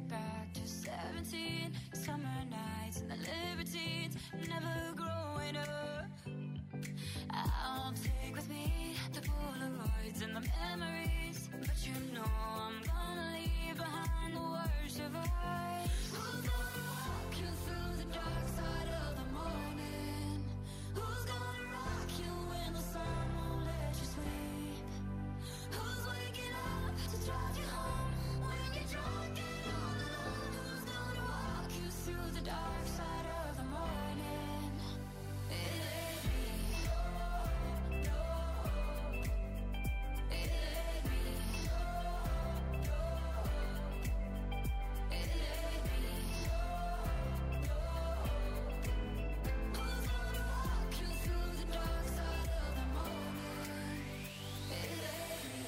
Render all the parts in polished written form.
back to 17. Summer nights and the libertines, never growing up. I'll take with me the Polaroids and the memories, but you know I'm gonna leave behind the worst of us. Who's gonna walk you through the dark side of the morning? Who's gonna rock you when the sun won't let you sleep? Who's waking up to drive you home when you're drunk and all alone? Who's gonna walk you through the dark side of the morning? It ain't me. No, it ain't me. No, it ain't me. Who's gonna walk you through the dark side of the morning? It ain't me.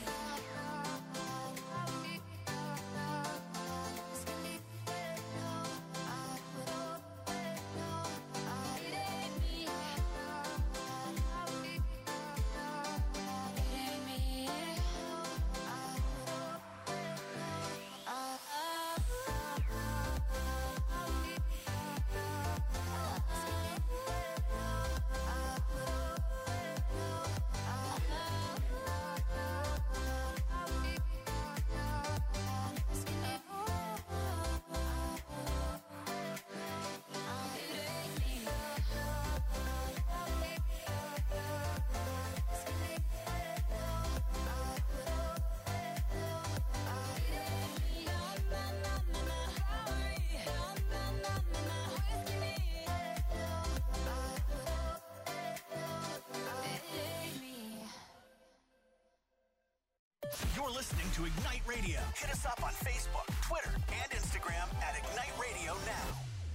You're listening to Ignite Radio. Hit us up on Facebook, Twitter, and Instagram at Ignite Radio Now.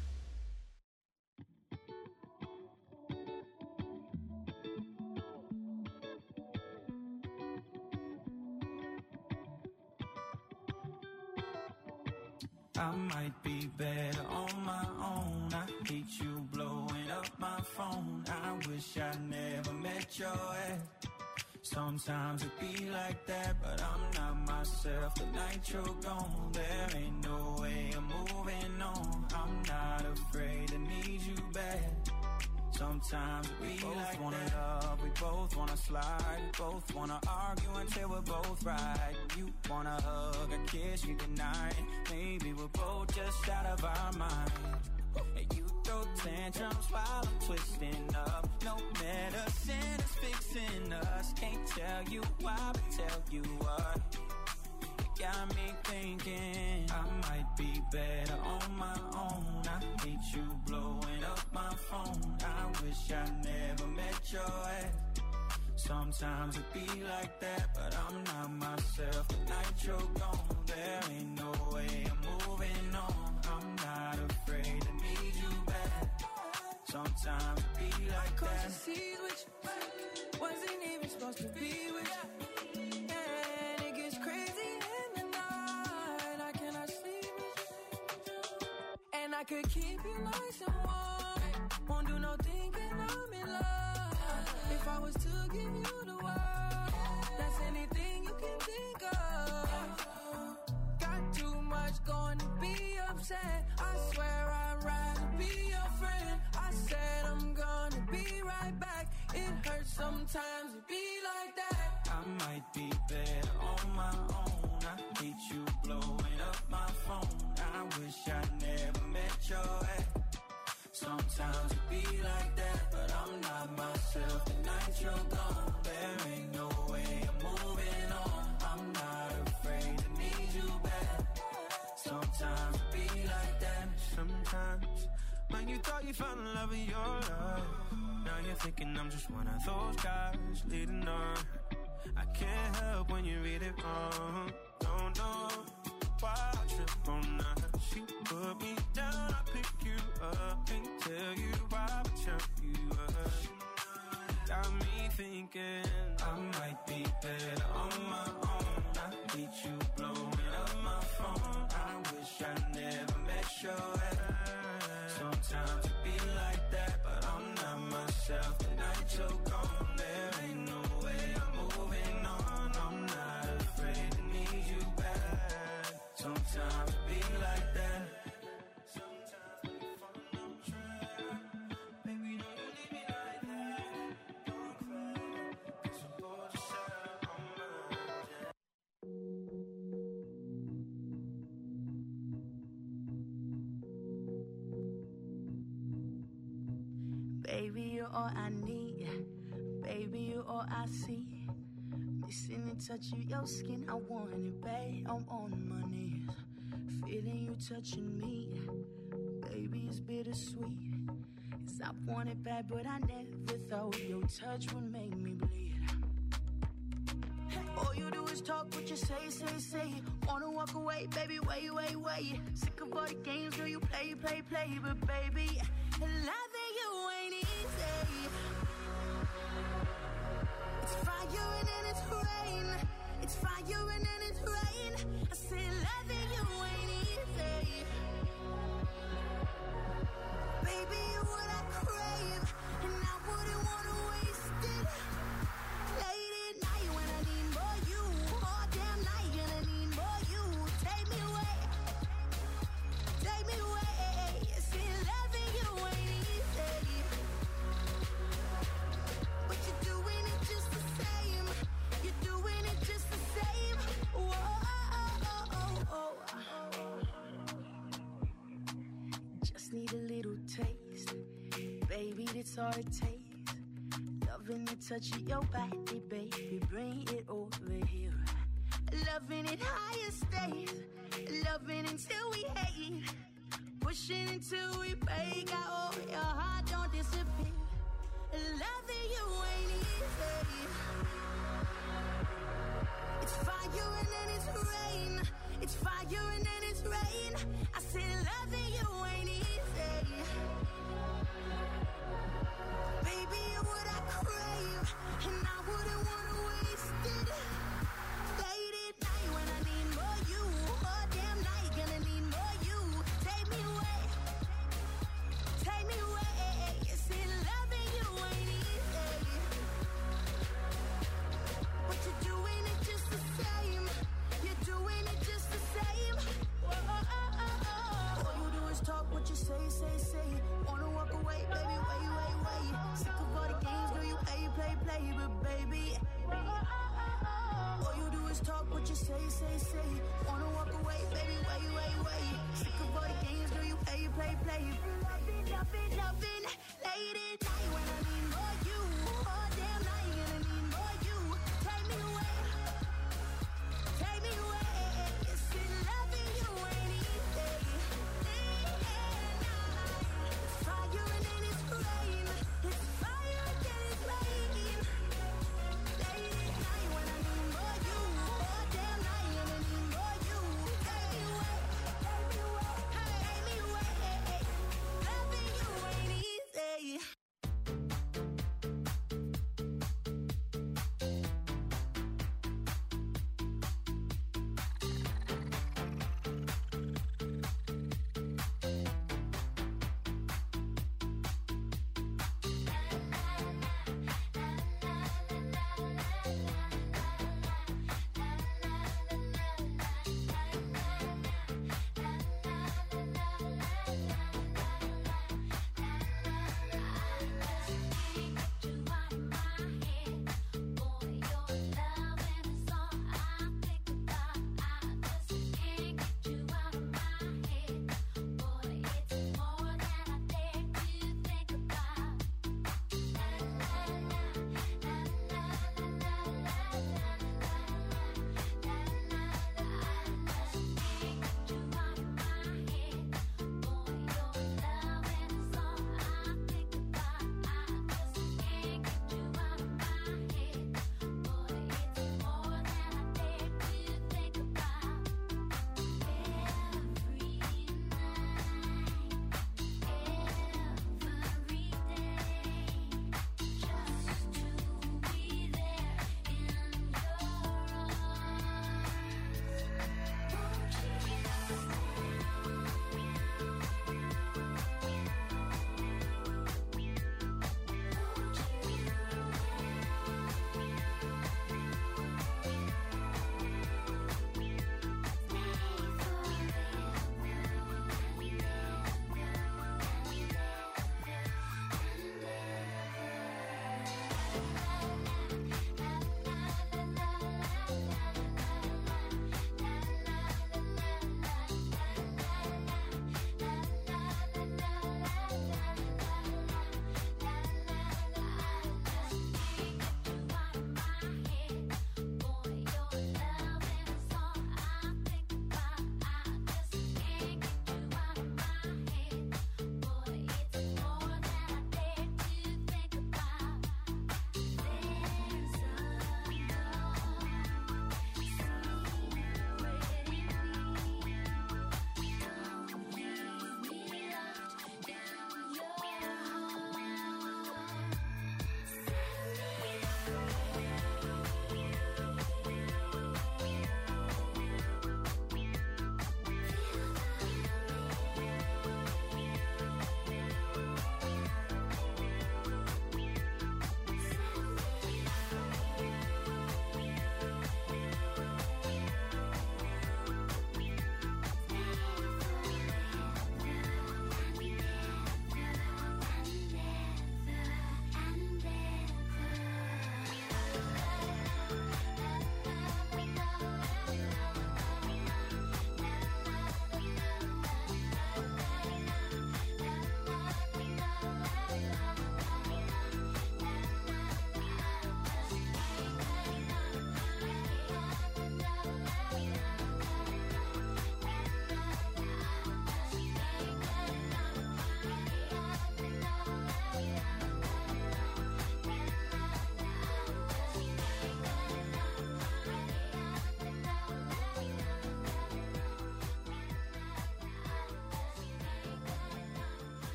I might be better on my own. I hate you blowing up my phone. I wish I never met your ex. Sometimes it be like that, but I'm not myself. The night you're gone, there ain't no way I'm moving on. I'm not afraid to need you back. Sometimes it be like that. We both wanna love, we both wanna slide, we both wanna argue until we're both right. You wanna hug, a kiss you goodnight. Maybe we're both just out of our mind. And you throw tantrums while I'm twisting up. No medicine is fixing us. Can't tell you why, but tell you what. You got me thinking I might be better on my own. I hate you blowing up my phone. I wish I never met your ex. Sometimes it be like that, but I'm not myself. The night you're gone, there ain't no way I'm moving on. I'm not afraid to need you back. Sometimes it be like that. Cause you see what you wasn't even supposed to be with you. And it gets crazy in the night. I cannot sleep with you. And I could keep you nice and warm. Won't do no thinking I'm in love. If I was to give you the world, that's anything you can think of. Got too much going to be upset. I swear I'd rather be your friend. I said I'm gonna be right back. It hurts sometimes to be like that. I might be better on my own. I hate you blowing up my phone. I wish I never met your ex. Sometimes it be like that, but I'm not myself. The night you're gone, there ain't no way I'm moving on. I'm not afraid to need you back. Sometimes it be like that. Sometimes when you thought you found the love of your life, now you're thinking I'm just one of those guys leading on. I can't help when you read it wrong. Don't know why I trip on that. She put me down, I pick you up. Can't tell you why, but tell you up. Got me thinking I might be better on my own. I hate you blowing up my phone. I wish I never met your ex. Sometimes it be like that, but I'm not myself. The night you're gone, there ain't no way I'm moving on. I'm not afraid to need you back. Sometimes it be like that. Baby, you're all I need. Baby, you're all I see. Missing the touch of your skin, I want it, babe. I'm on my knees, feeling you touching me. Baby, it's bittersweet. 'Cause I want it bad, but I never thought your touch would make me bleed. All you do is talk what you say. Wanna walk away, baby, wait. Sick of all the games, girl, you play. But baby, loving you ain't easy. It's fire and then it's rain. It's fire and then it's rain. I said loving you ain't easy. Baby, you're what I crave, and I wouldn't wanna waste it. Late at night when I need more you, all damn night gonna need more you. Take me away. See, loving you ain't easy, but you're doing it just the same. You're doing it just the same. Whoa. Just need a little taste, baby, that's all it takes. Loving the touch of your body, baby, bring it over here. Loving it higher stays, loving until we hate, pushing until we break out. Oh, your heart don't disappear. Loving you ain't easy. It's fire and then it's rain. It's fire and then it's rain. I said loving you ain't easy. Baby, you're what I crave, and I wouldn't wanna waste it. Late at night when I need more you, all damn night gonna need more you. Take me away. See, loving you ain't easy, but you're doing it just the same. You're doing it just the same. Whoa. All you do is talk what you say. Wanna walk away, baby, wait. Sick of all the games, girl, you play. But baby, all you do is talk what you say. Wanna walk away, baby, wait. Sick of all the games, girl, you play. Loving, late at night when I need more you, all damn night gonna need more you. Take me away. See, loving you ain't easy. It's fire and then it's rain. It's fire and then it's rain. Late at night when I need more you, all damn night gonna need more you. Take me away.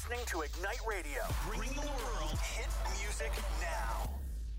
listening to Ignite Radio. Bring the world hit music now.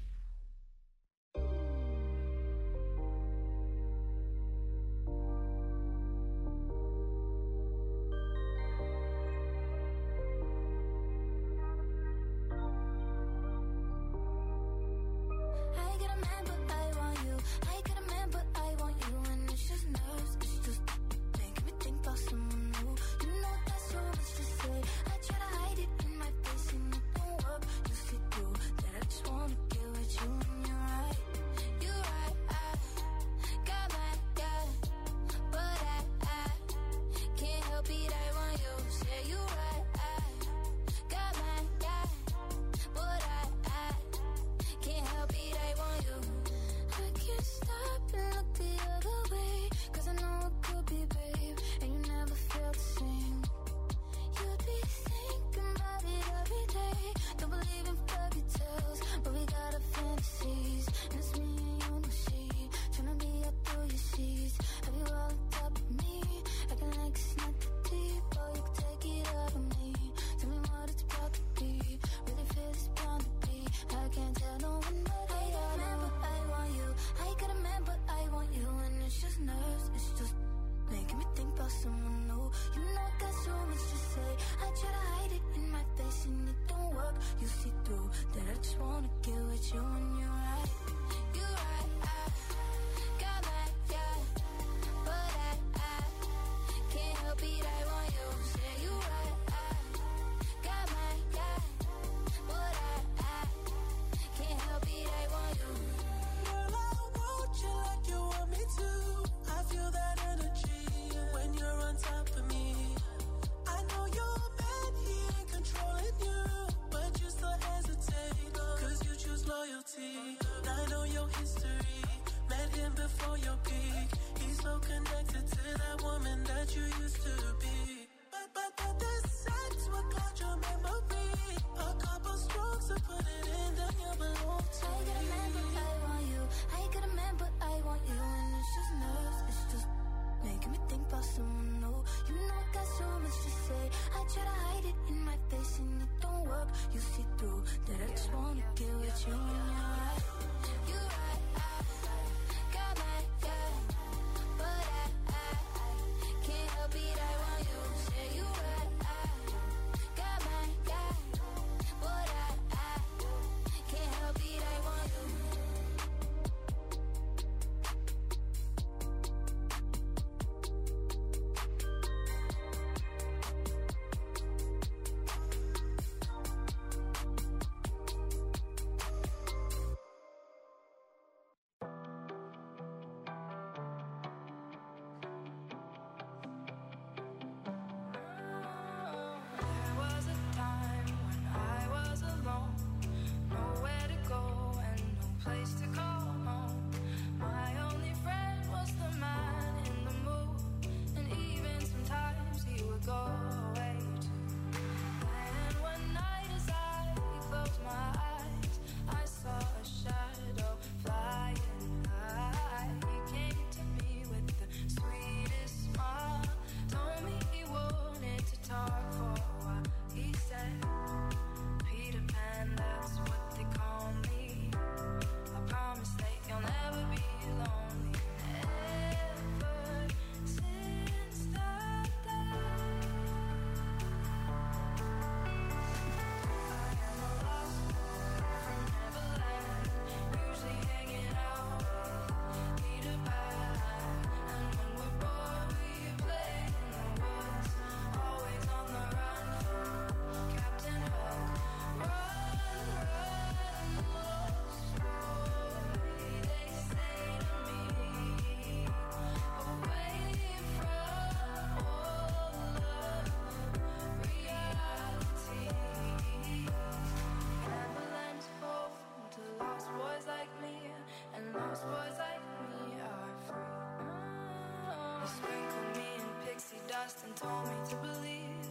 And told me to believe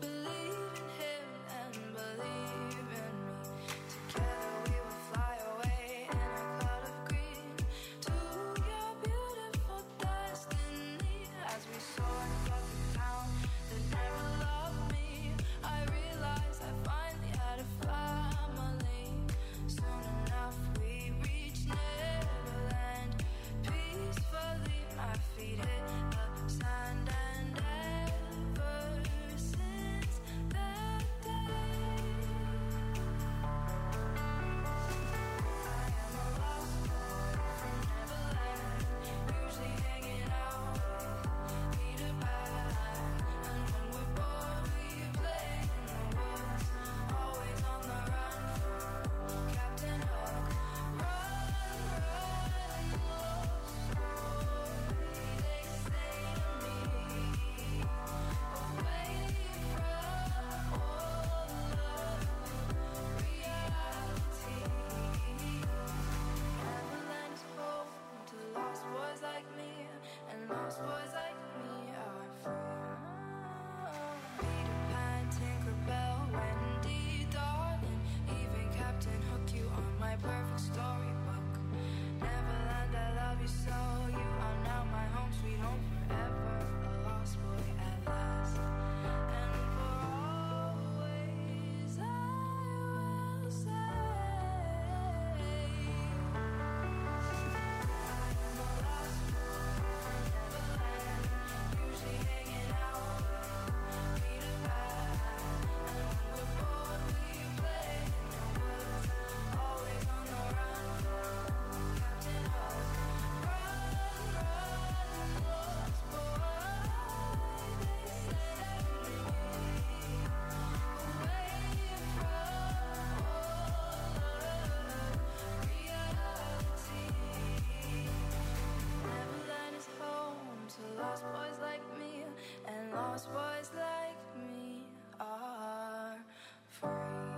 in him and believe in me. Together we will fly away in a cloud of green to your beautiful destiny. As we soar above the town that never loved me, I realize feet hit the sand, and ever since that day, I am a lost boy from Neverland, usually hanging out with Peter Pan. And when we're bored, we play in the woods, always on the run from Captain Hook. Run, lost boy, they say to me, away from all of reality. Neverland is home to lost boys like me, and lost boys like me are free. Peter Pan, Tinkerbell, Wendy, darling, even Captain Hook, you are my perfect storybook. Neverland, I love you so. You are now my home, sweet home forever. A lost boy at last, and for always I will say, I am a lost boy from Neverland, usually hanging out with Peter Pan. And when we're bored, we play in the woods, always on the run from Captain Hook. Run, lost boy, they say to me, away from all of reality. Neverland is home to lost boys like me, and lost boys like me are free.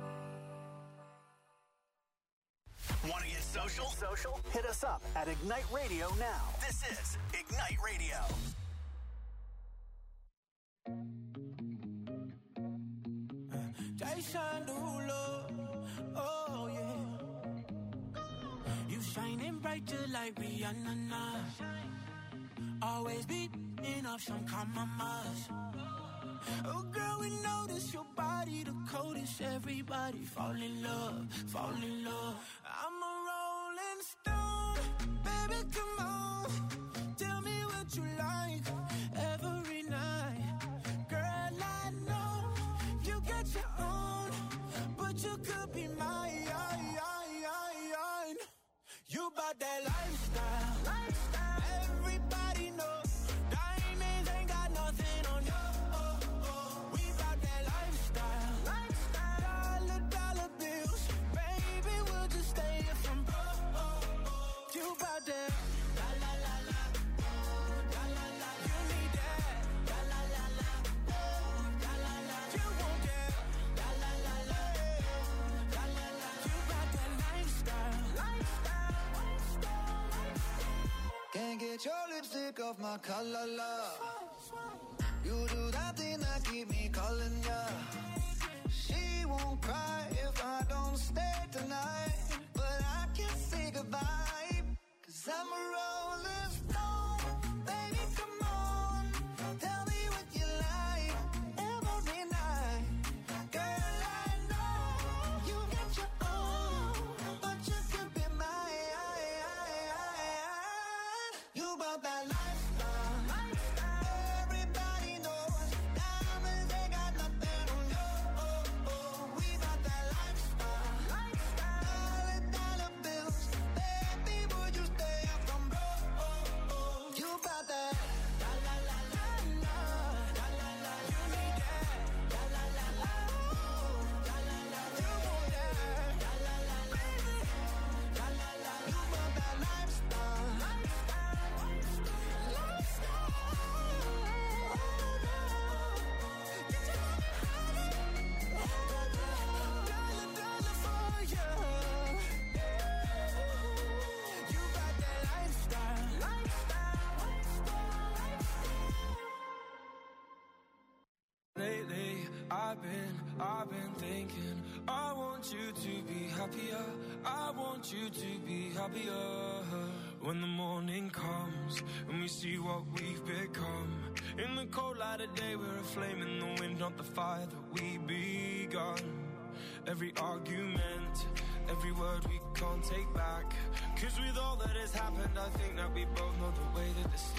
Want to get social? Hit us up at Ignite Radio now. This is Ignite Radio. Jason Derulo, oh yeah. You shining bright just like Rihanna. Always beating up some compromise. Oh girl, we notice your body the coldest. Everybody fall in love, fall in love. I'm a rolling stone, baby, come on. Tell me what you like every night. Girl, I know you got your own, but you could be mine. You bout that lifestyle. Everybody knows diamonds ain't got nothing on you. We bout that lifestyle. Dollar bills, baby, we'll just stay here from broke. You bout that la la la la, la la la. You need that la la la la, la la la. You want that la la la la, la la la. You bout that lifestyle. Can't get your lipstick off my collar, love. You do that thing that keep me calling ya. She won't cry if I don't stay tonight, but I can't say goodbye, 'cause I'm a rolling stone. Baby, come on, tell me what you like every night. Girl, I know you got your own, but you could be mine. You about that lifestyle. Everybody knows diamonds ain't got nothing on you. We about that lifestyle. Dollar bills, baby, would you stay up from broke? You about that la la la la la, la la la. You need that la la la la, la la la. You want that la la la la, la la la. You about that lifestyle. Lately, I've been thinking, I want you to be happier. I want you to be happier. When the morning comes and we see what we've become, in the cold light of day we're a flame in the wind, not the fire that we begun. Every argument, every word we can't take back, 'cause with all that has happened I think that we both know the way that this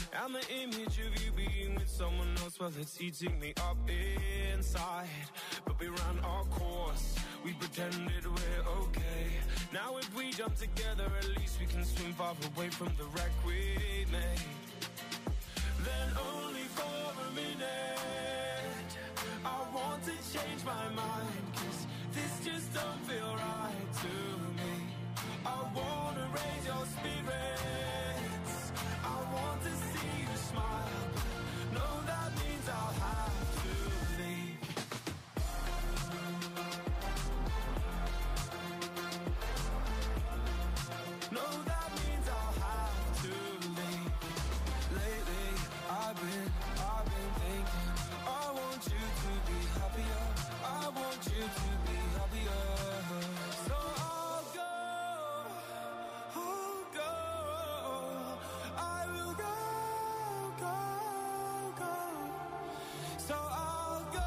And the image of you being with someone else, well, it's eating me up inside. But we ran our course, we pretended we're okay. Now if we jump together, at least we can swim far away from the wreck we made. Then only for a minute, I want to change my mind, 'cause this just don't feel right to me. I wanna raise your spirits, I want to see you smile. No, that means I'll have to leave. No, that means I'll have to leave. Lately, I've been thinking, I want you to be happier, I want you to be happier. So I'll go, I will go. So I'll go,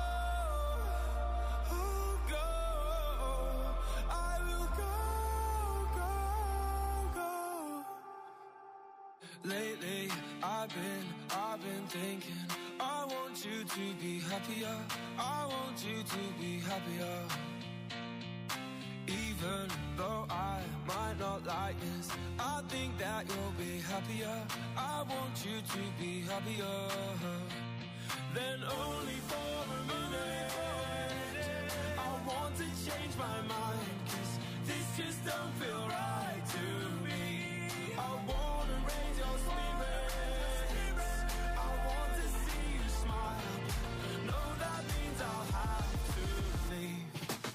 I will go. Lately, I've been thinking, I want you to be happier, I want you to be happier. Even though I might not like this, I think that you'll be happier, I want you to be happier. Then only for a minute, I want to change my mind, 'cause this just don't feel right to me. I wanna raise your spirits, I want to see you smile. No, that means I'll have to leave.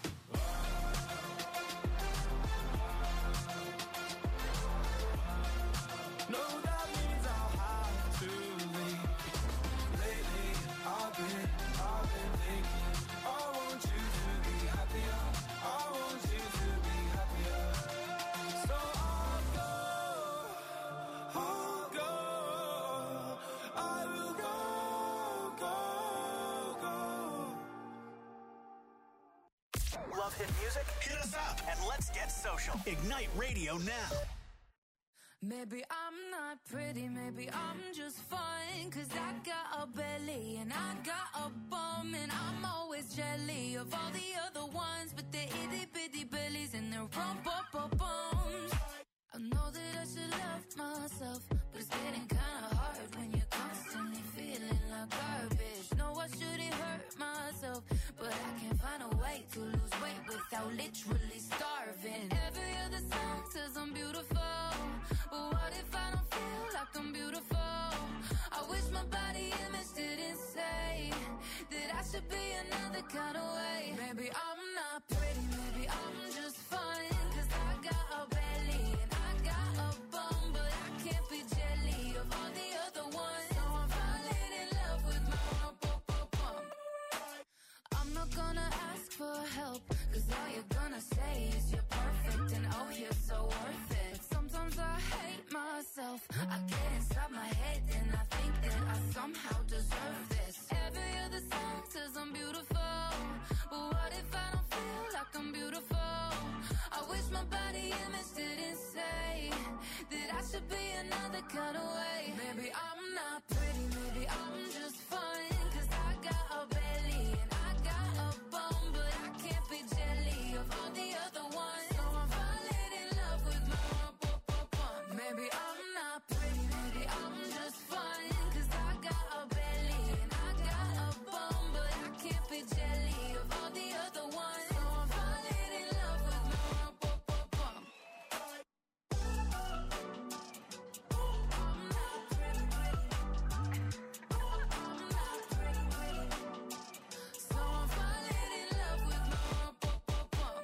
No, that means I'll have to leave. Lately, I've been thinking, I want you to be happier, I want you to be happier. So I'll go, I will go. Love hit music? Hit us up and let's get social. Ignite Radio now. Maybe I'm not pretty, maybe I'm just fine, 'cause I got a belly and I got a bum, and I'm always jelly of all the other ones, but they're itty bitty bellies and their rump-up-bums. I know that I should love myself, but it's getting kinda hard when you're constantly feeling like garbage. No, I shouldn't hurt myself, but I can't find a way to lose weight without literally starving. Every other song says I'm beautiful, but what if I don't feel like I'm beautiful? I wish my body image didn't say that I should be another kind of way. Maybe I'm not pretty, maybe I'm just fine, 'cause I got a belly and I got a bum, but I can't be jelly of all the other ones. So I'm falling in love with my bum. I'm not gonna ask for help, 'cause all you're gonna say is you're perfect and oh, you're so worth it. Sometimes I hate myself, I get inside my head and I think that I somehow deserve this. Every other song says I'm beautiful, but what if I don't feel like I'm beautiful? I wish my body image didn't say that I should be another kind of way. Maybe I'm not pretty, maybe I'm just fine, 'cause I got a belly and I got a bum, but I can't be jelly of all the other ones. So I'm falling in love with my bum. Maybe I'm not pretty, maybe I'm just fine, 'cause I got a belly and I got a bum, but I can't be jelly of all the other ones. So I'm falling in love with my bum. I'm not pretty, I'm not pretty, so I'm falling in love with my bum.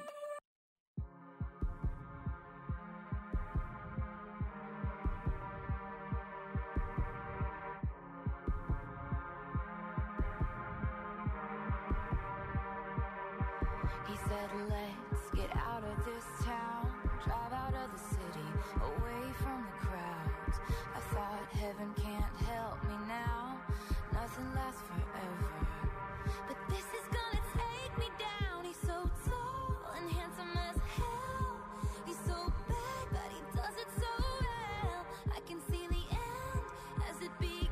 He said, let's get out of this town, drive out of the city, away from the crowds. I thought heaven can't help me now, nothing lasts forever. But this is gonna take me down. He's so tall and handsome as hell. He's so bad, but he does it so well. I can see the end as it begins.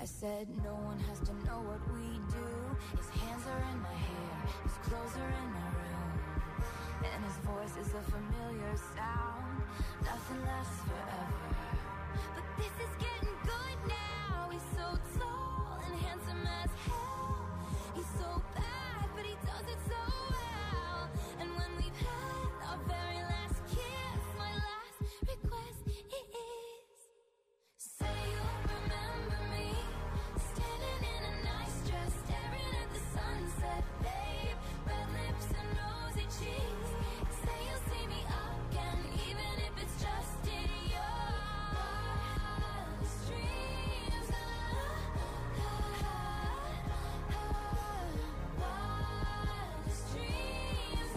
said no one has to know what we do. His hands are in my hair, his clothes are in my room, and his voice is a familiar sound. Nothing lasts forever, but this is getting good now. He's so tall and handsome as hell. He's so bad, but he does it so well. And when we've had our very last kiss, my last request is, say you'll remember me, standing in a nice dress, staring at the sunset, babe. Red lips and rosy cheeks. Say you'll see me again, even if it's just in your wildest dreams. Wildest dreams.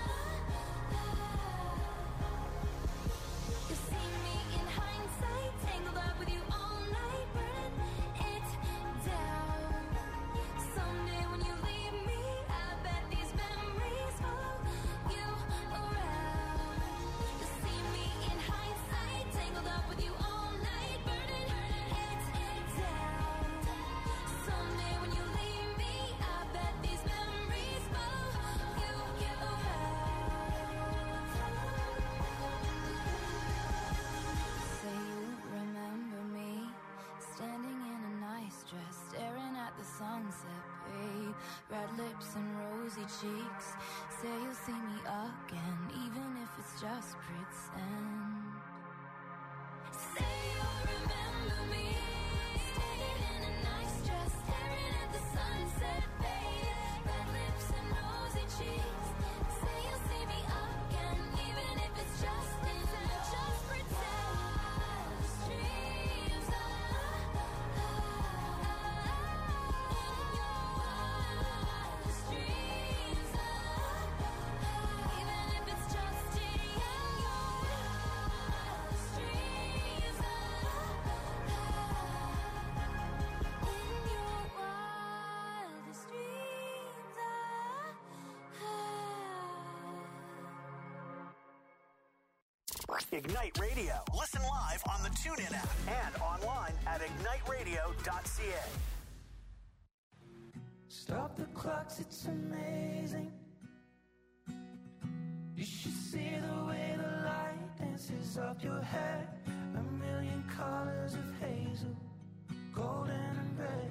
You see me in hindsight, tangled up with you all night, burning it down. Someday when you leave me, I bet these memories follow you around. You see me in hindsight, tangled up with you all night, burning it down. Someday when you leave me, I bet these memories follow you around. Say you remember me, standing in a nice dress, staring at the sunset, babe. Red lips and rosy cheeks. Say you'll see me again, even if it's just pretend. Say you'll remember me, standing in a nice dress, staring at the sunset, babe. Red lips and rosy cheeks. Say you'll see me again, even if it's just pretend. Dreams in your wildest dreams, even if it's just in your wildest dreams, in your wildest dreams. Ignite Radio. Listen live on the TuneIn app and online at igniteradio.ca. Stop the clocks, it's amazing. You should see the way the light dances up your hair. A million colors of hazel, golden and red.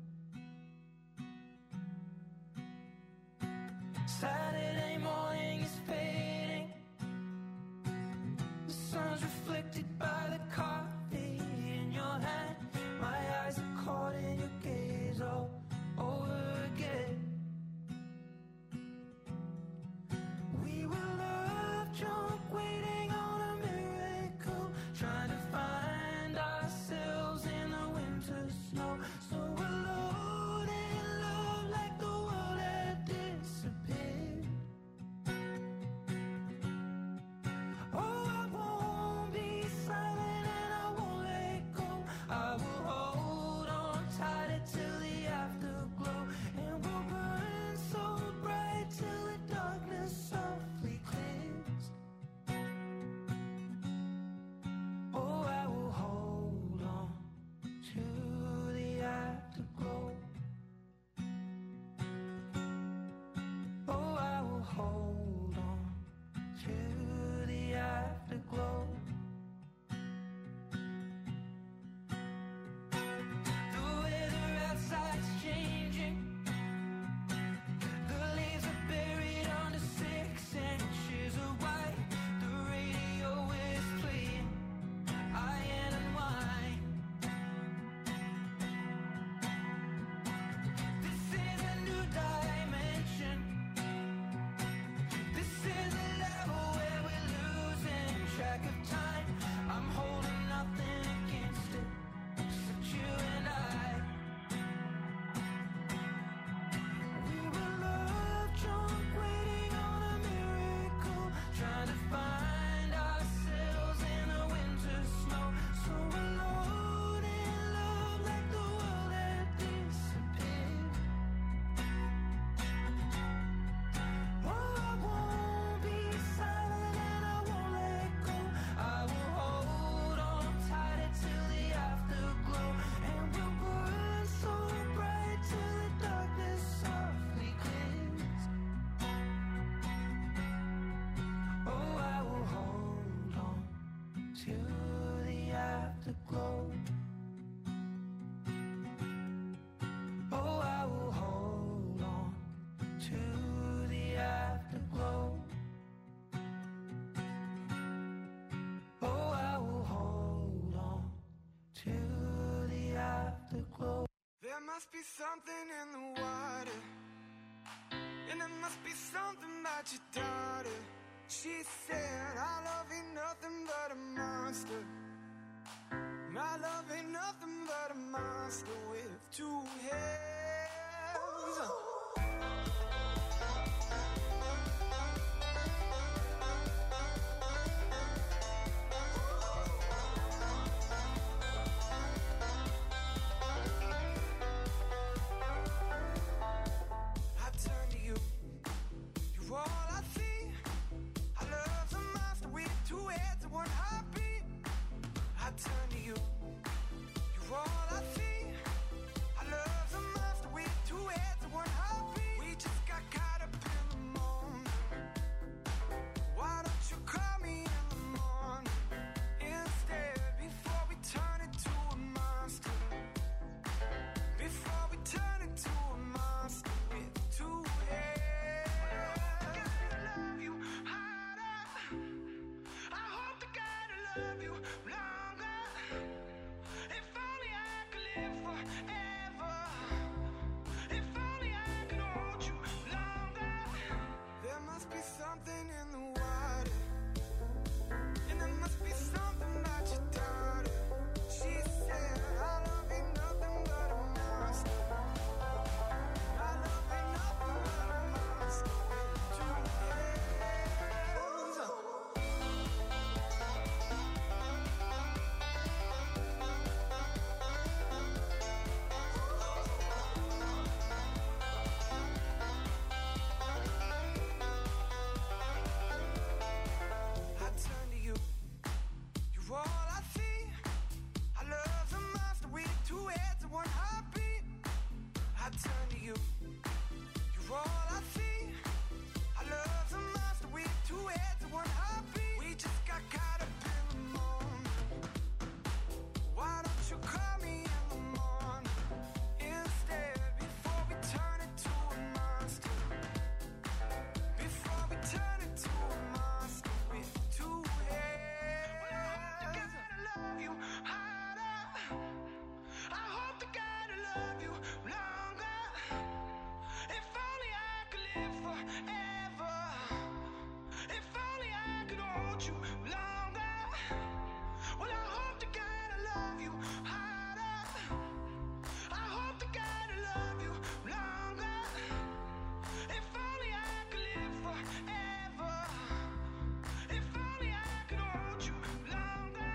Saturday morning is fading. The sun's reflected by the coffee in your hand. My eyes are caught in your gaze all over again. We were love drunk, waiting on a miracle, trying to find ourselves in the winter snow. So afterglow. Oh, I will hold on to the afterglow. Oh, I will hold on to the afterglow. There must be something in the water, and there must be something about your daughter. She said, our love ain't nothing but a monster. My love ain't nothing but a monster with two heads. I turn to you, you're all I see. I love a monster with two heads and one heartbeat. I turn to you, you're all I see. I love a monster with two heads and one heartbeat. We just got caught up in the moment. Why don't you call me in the morning instead, before we turn into a monster? Before we turn into a monster with two heads. I love you harder. I hope to God I love you longer. If only I could live forever. If only I could hold you longer. There must be something in the water, and there must be something about your daughter. She said, our love ain't nothing but a monster. Our love ain't nothing but a monster with two heads. I turn to you, you're all I see. I love a monster with two heads and one heartbeat. I turn to you, you're all I see. I love a monster with two heads and one heartbeat. We just got caught up in the moment. Why don't you call me in the morning instead, before we turn into a monster? Before we turn into a monster with two heads. Well, I hope to God I love you harder. I hope to God I love you longer. If only I could live forever. If only I could hold you longer. Well, I hope to God I love you harder. I hope to God I love you longer. If only I could live forever. If only I could hold you longer.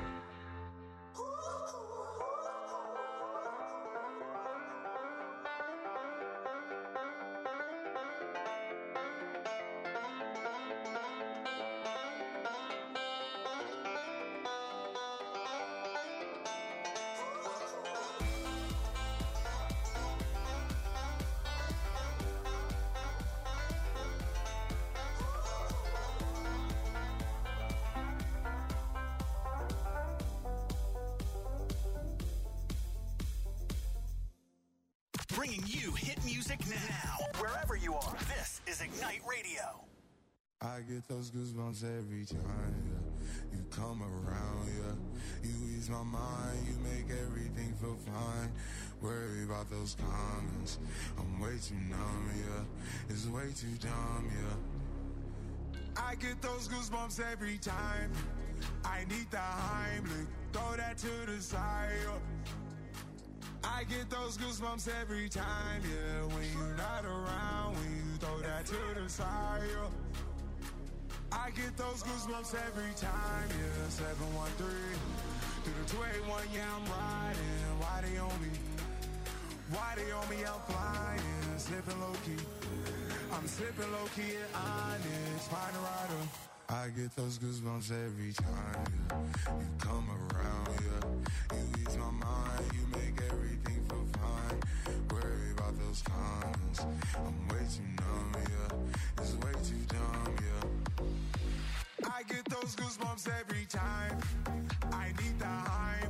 Bringing you hit music now. Wherever you are, this is Ignite Radio. I get those goosebumps every time, yeah. You come around, yeah. You ease my mind, you make everything feel fine. Worry about those comments, I'm way too numb, yeah. It's way too dumb, yeah. I get those goosebumps every time. I need the Heimlich, throw that to the side, yeah. I get those goosebumps every time, yeah. When you're not around, when you throw that to the side, yeah. I get those goosebumps every time, yeah. 713 through the 281, yeah, I'm riding. Why they on me? Why they on me? I'm flying, slipping low key. I'm slipping low key at Onyx, find a rider. I get those goosebumps every time, yeah. You come around, yeah. You ease my mind, you make everything feel fine. Worry about those comments, I'm way too numb, yeah. It's way too dumb, yeah. I get those goosebumps every time. I need the high.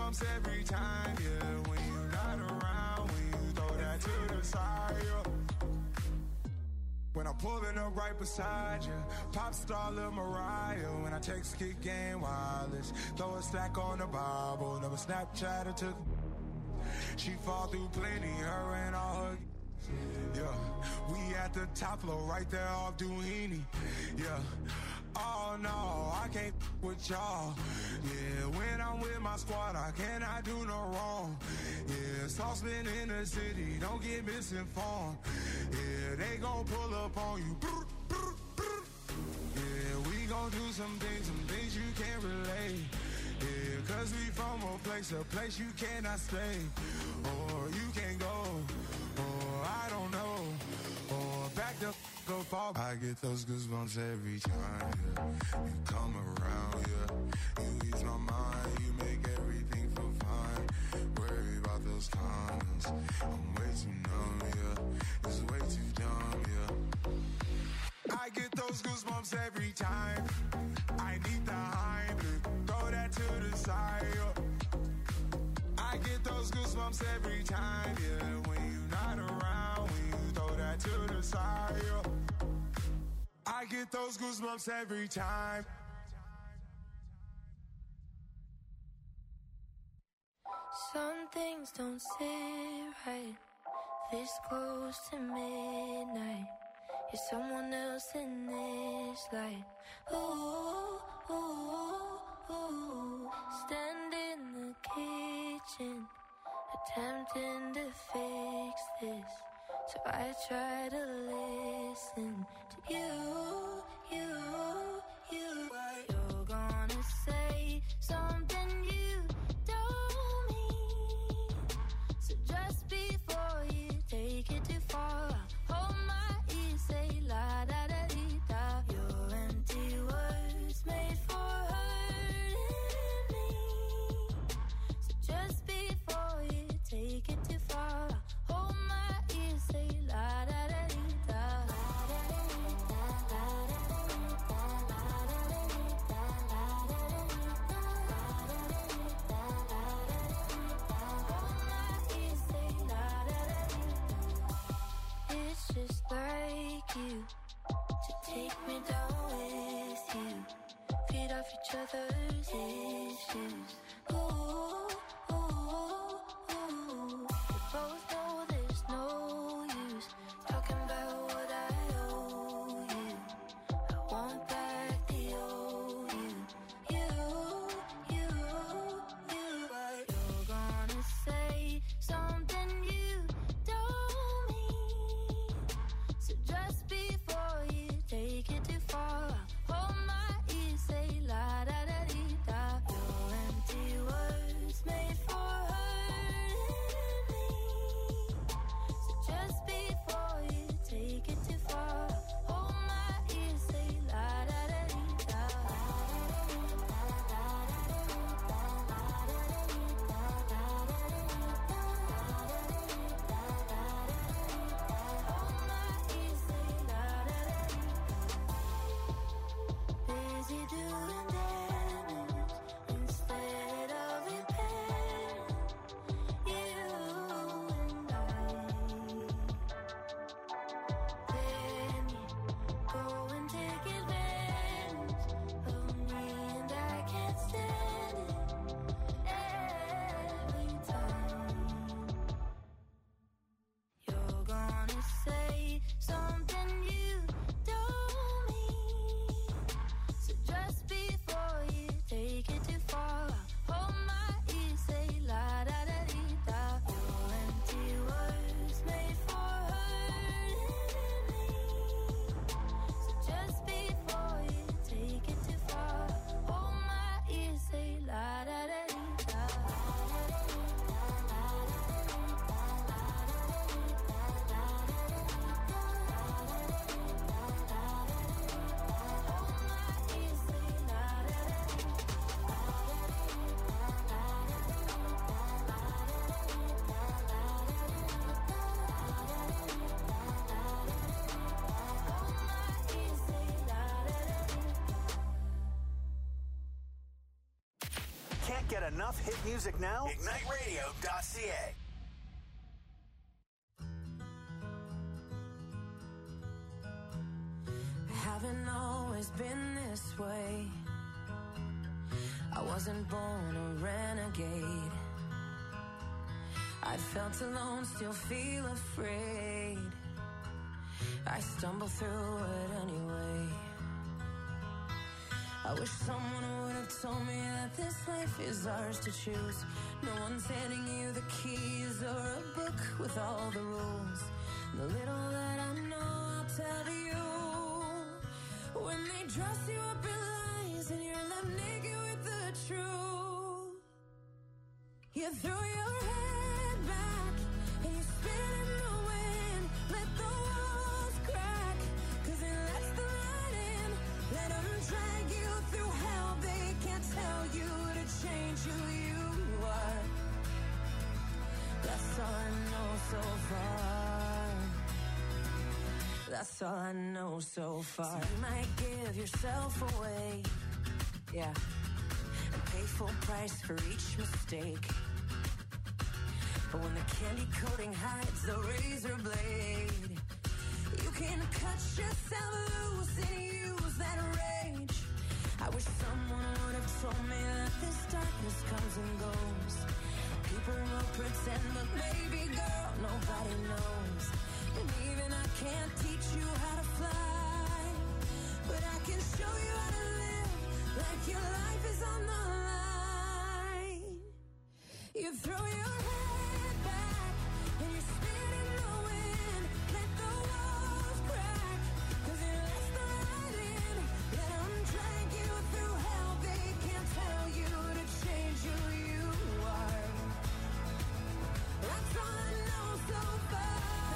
goosebumps every time, yeah. When you're not around, when you throw that to the side, yeah. When I'm pulling up right beside you, pop star Lil Mariah. When I text Kick Game Wireless, throw a stack on the Bible. Never Snapchat or took. She fall through plenty, her and all her. Yeah, we at the top floor, right there off Duini. Yeah. Oh no, I can't with y'all. Yeah, when I'm with my squad, I cannot do no wrong. Yeah, saucepan in the city, don't get misinformed. Yeah, they gon' pull up on you. Yeah, we gon' do some things you can't relate. Yeah, cause we from a place you cannot stay. Or you can't go, or I don't know. Or back the go fall. I get those goosebumps every time, yeah. You come around, yeah. You ease my mind, you make everything feel fine. Worry about those comments, I'm way too numb, yeah. It's way too dumb, yeah. I get those goosebumps every time. I need the Heimlich, throw that to the side, yeah. I get those goosebumps every time, yeah. When you're not around, when you throw that to the side, yeah. I get those goosebumps every time. Some things don't sit right. This close to midnight. You're someone else in this light. Ooh, ooh, ooh. Stand in the kitchen, attempting to fix this. So I try to listen to you. You're gonna say something you don't mean. So just before you take it too far, hold my ear, say la da da dee da. Your empty words made for hurting me. So just before you take it too far, hold my ear, say la da da dee da. It's just like you to take me down with you, feed off each other's issues. Ooh, ooh, ooh. We both know there's no use talking about what I owe you. I want back the old you. You're gonna say something you don't mean. So just before you take it too far, hold my ear, say la da da dee da. Your empty words get enough hit music now? IgniteRadio.ca. Haven't always been this way. I wasn't born a renegade. I felt alone, still feel afraid. I stumble through it anyway. I wish someone would have told me that this life is ours to choose. No one's handing you the keys or a book with all the rules. The little that I know, I'll tell you. When they dress you up in lies and you're left naked with the truth, you throw your head back and you spin in the wind. Let the walls crack, 'cause it lets the light in. Let them drag you through hell. They can't tell you to change who you are. That's all I know so far. That's all I know so far. So you might give yourself away, yeah, and pay full price for each mistake. But when the candy coating hides the razor blade, you can cut yourself loose and use that rage. I wish someone would have told me that this darkness comes and goes. People will pretend, but baby girl, nobody knows. And even I can't teach you how to fly, but I can show you how to live like your life is on the line. You throw your head back and you spin in the wind. Let the walls crack, 'cause it lets the light in. Let them drag you through hell. They can't tell you to change who you are. That's all I know so far.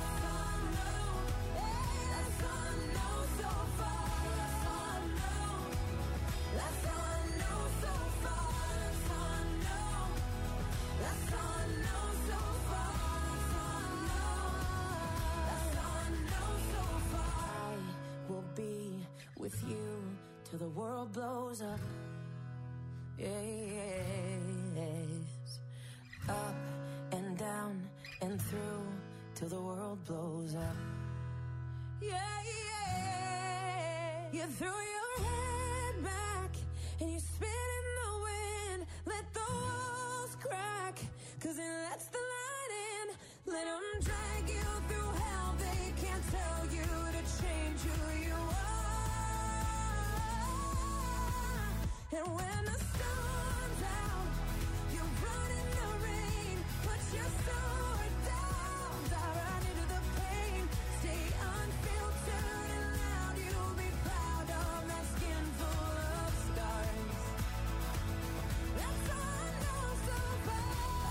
That's all I know so far. That's all I know. That's all I know so far. That's all I know. That's all I know so far. That's all I know. That's all I know so far. I will be with you till the world blows up. Yes. Up and down and through till the world blows up. Yeah, yeah. You throw your head back and you spin in the wind. Let the walls crack, 'cause it lets the light in. Let them drag you through hell. They can't tell you to change who you are. And when the sun's out, you run in the rain. Put your sword down, dive right into the pain. Stay unfiltered and loud. You'll be proud of that skin full of scars. That's all I know so far.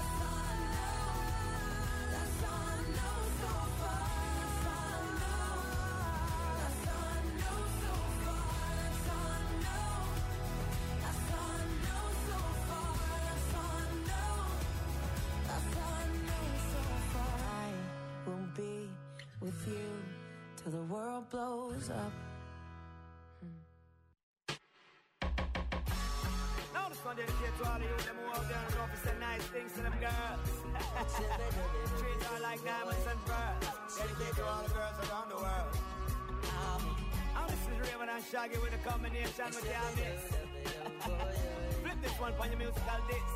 That's all I know. That's all I know so far. That's all I know. That's all I know so far. That's all I know. That's all I know so far. That's all I know. That's all I know so far. I will be with you till the world blows up. Now this one dedicated to all of you, them who out there and know if it's nice things to them girls. Treat her like diamonds and pearls. Dedicated to all the girls around the world. And this is Raymond and Shaggy with a combination with their mix. Flip this one on your musical disc.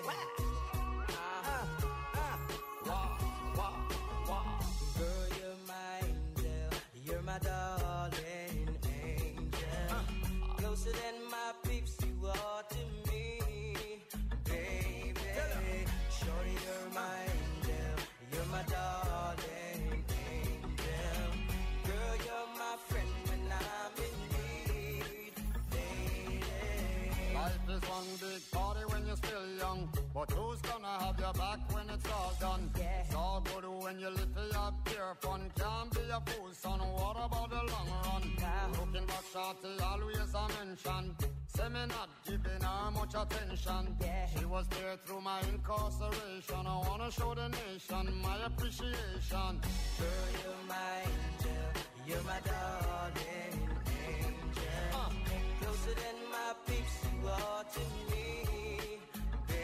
Girl, you're my angel, you're my darling angel. Closer than my peeps, you are to me, baby. Shorty, you're my angel, you're my darling angel. Girl, you're my friend when I'm in need, lady. Life is one big party when you're still young, but who's gonna have your back when it's all done? It's all good when you live for your pure fun. Can't be a fool, son. What about the long run? Looking back, shorty, always a mention. Say me not giving her much attention. She was there through my incarceration. I wanna show the nation my appreciation. Girl, you're my angel, you're my darling angel. Closer than my peeps, you are to me, baby.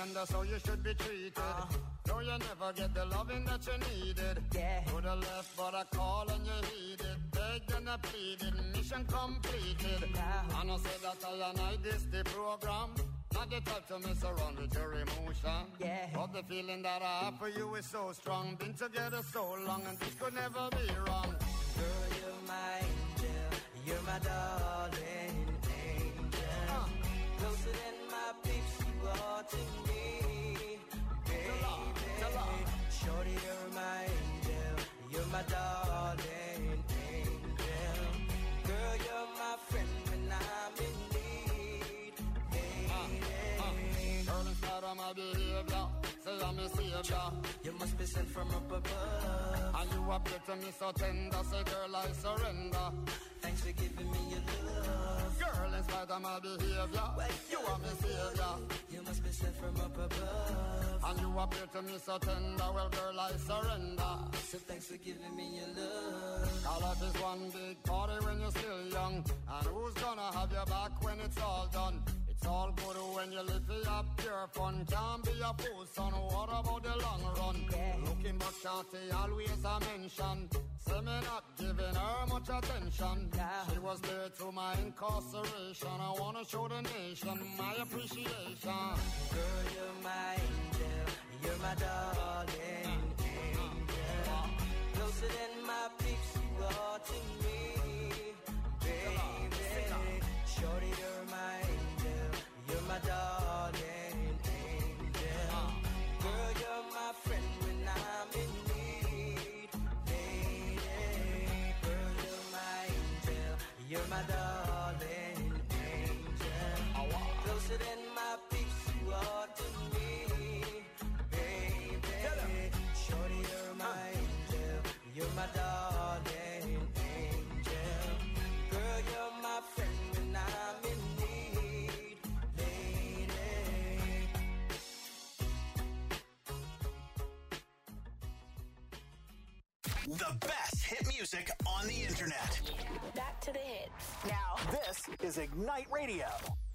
and that's how you should be treated. No, you never get the loving that you needed. To the left, but I call and you heeded. Begged and I pleaded, mission completed. And I said that I and I this the program. Not the type to mess around with your emotion. But the feeling that I have for you is so strong. Been together so long and this could never be wrong. Girl, you're my angel. You're my darling angel. Closer than my peeps, you are to me. Shorty, you're my angel. You're my darling angel. Girl, you're my friend when I'm in need. Girl, in spite of my behavior, say I'm a savior. You must be sent from up above. And you appear to me so tender. Say, girl, I surrender. Thanks for giving me your love. Girl, in spite of my behavior, you are my savior. You must be sent from up above. And you appear to me so tender. Well, girl, I surrender. So thanks for giving me your love. Our life is one big party when you're still young. And who's gonna have your back when it's all done? It's all good when you live for your pure fun. Can't be a fool, son. What about the long run? Looking back, Shorty always a mention. Say me not giving her much attention. She was there through my incarceration. I wanna show the nation my appreciation. Girl, you're my angel. You're my darling angel. Closer than my peeps, you are to me, baby. Shorty, you're my angel. You're my darling angel. Girl, you're my friend when I'm in need, lady. Girl, you're my angel. You're my darling angel. Closer than my peeps, you are to me, baby. Shorty, you're my angel. You're my darling angel. Girl, you're my friend when I'm in need, lady. The best hit music on the internet. Back to the hits. Now, this is Ignite Radio.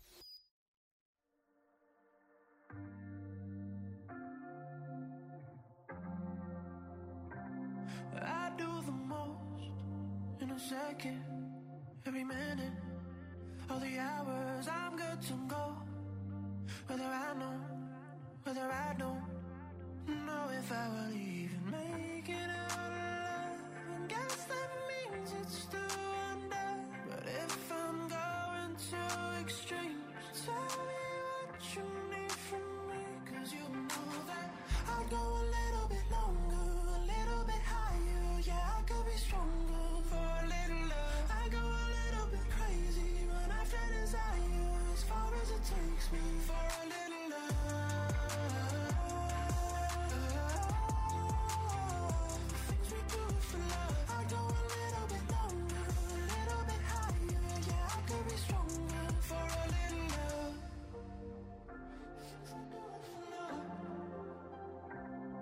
I do the most in a second, every minute, all the hours I'm good to go. Whether I know, whether I don't know if I will even make it out alive. And guess that means it's still under. But if I'm going to extremes, tell me what you need from me. 'Cause you know that I'll go a little bit longer, a little bit higher. Yeah, I could be stronger for a little love. I go a little bit crazy when I feel desire, as far as it takes me for a little love. Things we do for love. I go a little bit longer, a little bit higher. Yeah, I could be stronger for a little love.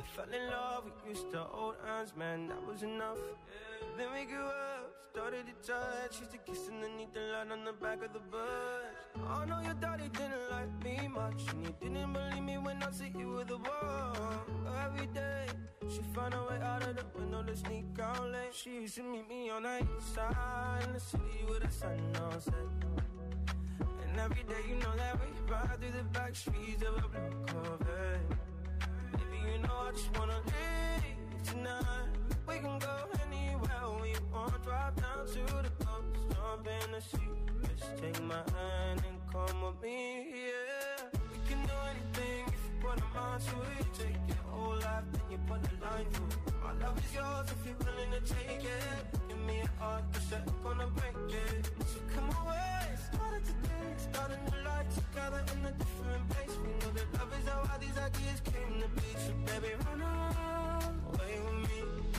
we fell in love, we used to hold hands, man, that was enough. Then we grew up, started to touch, used to kiss underneath the light on the back of the bus. Oh no, your daddy didn't like me much, and he didn't believe me when I said you were the one. Every day, she found a way out of the window to sneak out late. She used to meet me on the east side, in the city with the sun on set. And every day, you know that we ride through the back streets of a blue Corvette. Baby, you know I just wanna leave tonight. We can go anywhere we want, drive down to the coast, jump in the sea. Just take my hand and come with me, yeah. We can do anything if you put a mind to it. Take your whole life, then you put a line through it. My love is yours if you're willing to take it. Give me a heart to set up on a break it. So come away, started today, start a new life together in a different place. We know that love is how all these ideas came to be. So baby, run away with me.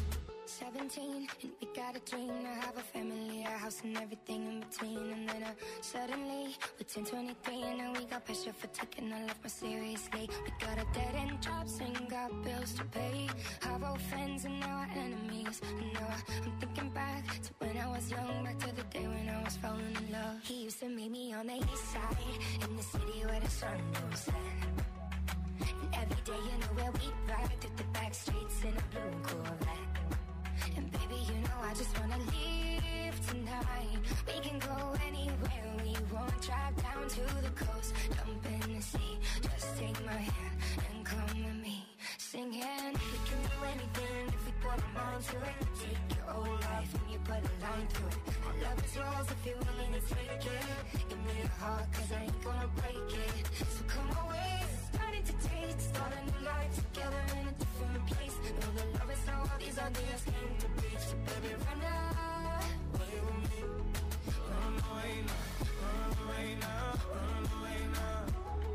17, and we got a dream to have a family, a house and everything in between. And then suddenly, we're 10, 23, and now we got pressure for taking our life more seriously. We got a dead-end jobs and got bills to pay. Our old friends and now our enemies. And now I'm thinking back to when I was young, back to the day when I was falling in love. He used to meet me on the east side, in the city where the sun goes set. And every day, you know where we ride through the back streets in a blue Corvette. And baby, you know I just wanna leave tonight. We can go anywhere we want, drive down to the coast, jump in the sea. Just take my hand and come with me, singing. We can do anything if we put a mind to it. Take your whole life and you put a line through it. My love is yours if you're willing to take it. Give me a heart, cause I ain't gonna break it. So come away, starting to date, start a new life together in a different place. Know that love is how all these ideas came to be. So baby, run away with me. Run away now, run away now, run away now.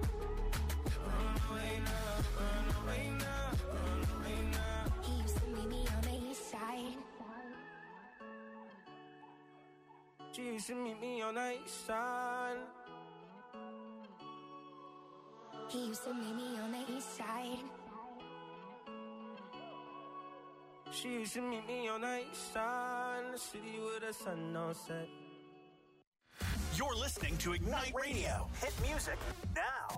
Run away now, run away now, run away now. He used to meet me on the east side. She used to meet me on the east side. He used to meet me on the east side. She used to meet me on the east side, in the city with the sun on set. You're listening to Ignite Radio. Hit music now.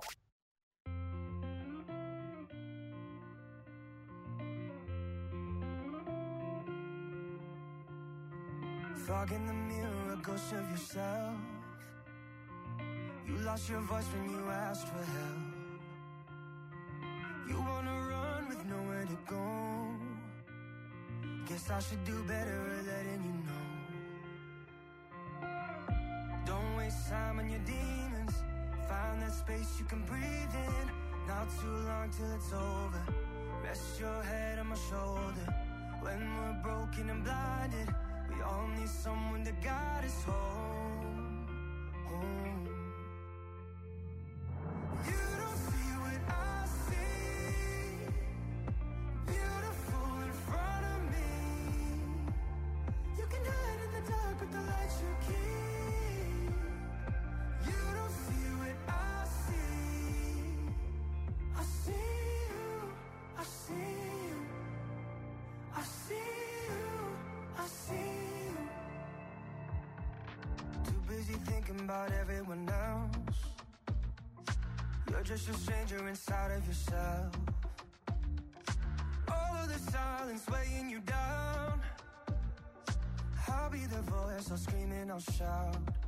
Fog in the mirror, a ghost of yourself. You lost your voice when you asked for help. You wanna run with nowhere to go. Guess I should do better at letting you know. Don't waste time on your demons. Find that space you can breathe in. Not too long till it's over. Rest your head on my shoulder. When we're broken and blinded, we all need someone to guide us home. Home. You don't see what I see. Beautiful in front of me. You can hide in the dark, but the light you keep. You don't see what I see. I see you. I see you. I see you. I see you. Too busy thinking about everyone else. You're just a stranger inside of yourself. All of the silence weighing you down. I'll be the voice, I'll scream and I'll shout.